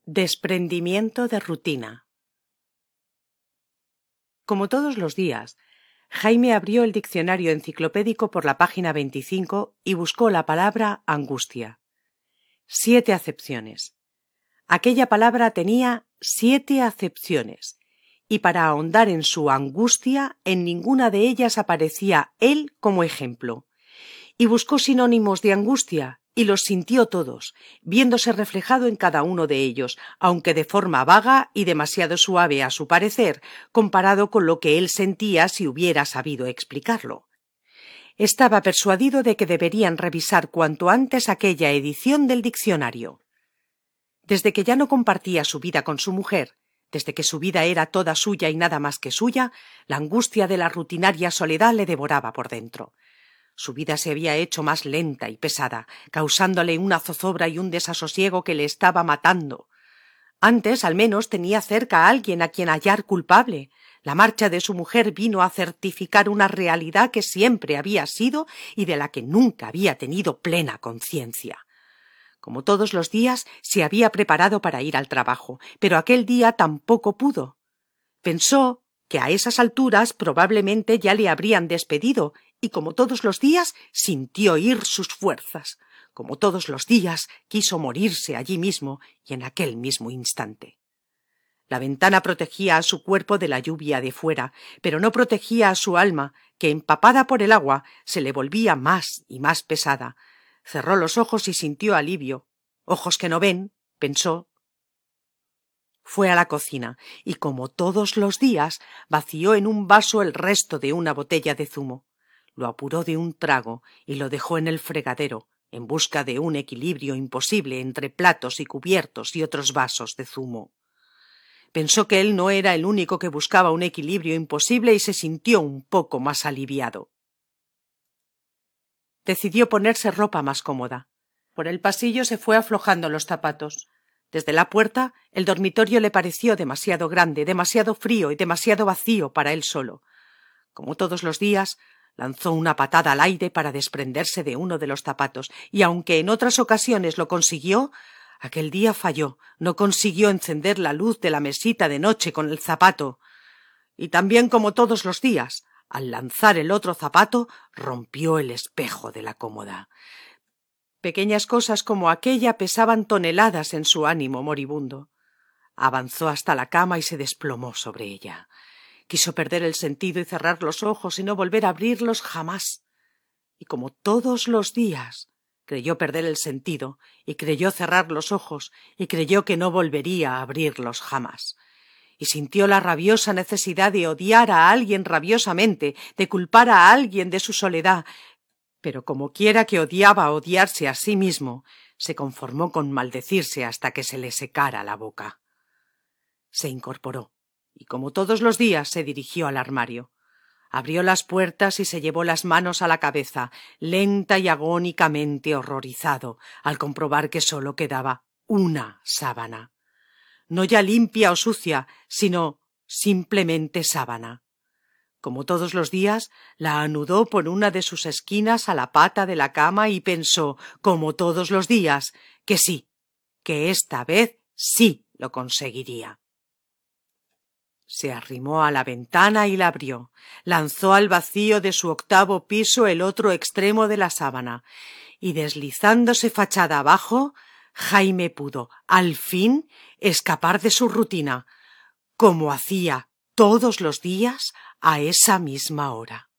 Desprendimiento de rutina. Como todos los días, Jaime abrió el diccionario enciclopédico por la página 25 y buscó la palabra angustia. 7 acepciones. Aquella palabra tenía 7 acepciones, y para ahondar en su angustia, en ninguna de ellas aparecía él como ejemplo. Y buscó sinónimos de angustia, y los sintió todos, viéndose reflejado en cada uno de ellos, aunque de forma vaga y demasiado suave a su parecer, comparado con lo que él sentía si hubiera sabido explicarlo. Estaba persuadido de que deberían revisar cuanto antes aquella edición del diccionario. Desde que ya no compartía su vida con su mujer, desde que su vida era toda suya y nada más que suya, la angustia de la rutinaria soledad le devoraba por dentro. Su vida se había hecho más lenta y pesada, causándole una zozobra y un desasosiego que le estaba matando. Antes, al menos, tenía cerca a alguien a quien hallar culpable. La marcha de su mujer vino a certificar una realidad que siempre había sido y de la que nunca había tenido plena conciencia. Como todos los días, se había preparado para ir al trabajo, pero aquel día tampoco pudo. Pensó que a esas alturas probablemente ya le habrían despedido, y como todos los días sintió ir sus fuerzas. Como todos los días quiso morirse allí mismo y en aquel mismo instante. La ventana protegía a su cuerpo de la lluvia de fuera, pero no protegía a su alma, que empapada por el agua se le volvía más y más pesada. Cerró los ojos y sintió alivio. Ojos que no ven, pensó. Fue a la cocina y, como todos los días, vació en un vaso el resto de una botella de zumo. Lo apuró de un trago y lo dejó en el fregadero, en busca de un equilibrio imposible entre platos y cubiertos y otros vasos de zumo. Pensó que él no era el único que buscaba un equilibrio imposible y se sintió un poco más aliviado. Decidió ponerse ropa más cómoda. Por el pasillo se fue aflojando los zapatos. Desde la puerta, el dormitorio le pareció demasiado grande, demasiado frío y demasiado vacío para él solo. Como todos los días, lanzó una patada al aire para desprenderse de uno de los zapatos, y aunque en otras ocasiones lo consiguió, aquel día falló, no consiguió encender la luz de la mesita de noche con el zapato. Y también, como todos los días, al lanzar el otro zapato, rompió el espejo de la cómoda. Pequeñas cosas como aquella pesaban toneladas en su ánimo moribundo. Avanzó hasta la cama y se desplomó sobre ella. Quiso perder el sentido y cerrar los ojos y no volver a abrirlos jamás. Y como todos los días, creyó perder el sentido y creyó cerrar los ojos y creyó que no volvería a abrirlos jamás. Y sintió la rabiosa necesidad de odiar a alguien rabiosamente, de culpar a alguien de su soledad, pero como quiera que odiaba odiarse a sí mismo, se conformó con maldecirse hasta que se le secara la boca. Se incorporó, y como todos los días se dirigió al armario. Abrió las puertas y se llevó las manos a la cabeza, lenta y agónicamente horrorizado, al comprobar que sólo quedaba una sábana. No ya limpia o sucia, sino simplemente sábana. Como todos los días, la anudó por una de sus esquinas a la pata de la cama y pensó, como todos los días, que sí, que esta vez sí lo conseguiría. Se arrimó a la ventana y la abrió. Lanzó al vacío de su 8º piso el otro extremo de la sábana, y deslizándose fachada abajo, Jaime pudo, al fin, escapar de su rutina, como hacía todos los días a esa misma hora.